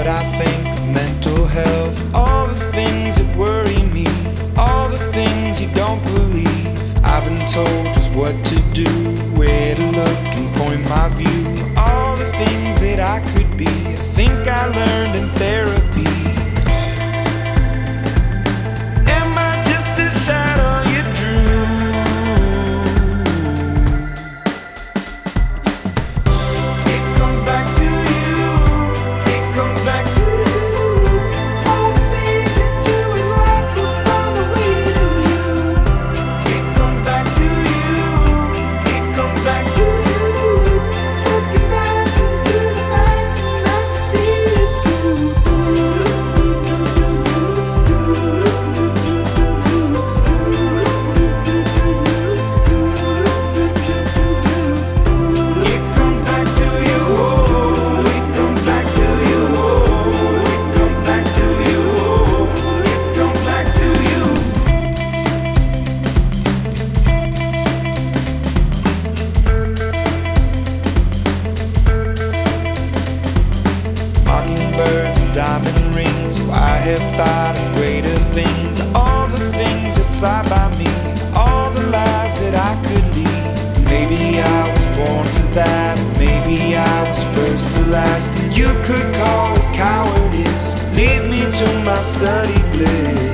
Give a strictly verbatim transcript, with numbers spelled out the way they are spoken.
what I think of mental health. All the things that worry me, all the things you don't believe. I've been told just what to do, where to look and point my view. All the things that I could be, I think I learned in therapy. Am I just a shadow you drew? It comes back to you, it comes back to you. All the things that you had lost will find a way to you. It comes back to you, it comes back to you. Looking back into the past and I can see it It comes back to you, oh, it comes back to you, oh, it comes back to you, oh, it comes back to you. Mockingbirds and diamond rings, so I have thought of greater things. All the things that fly by me, all the lives that I could lead. Maybe I was born for that, maybe I was first to last. And you could call it cowardice, leave me to my study bliss.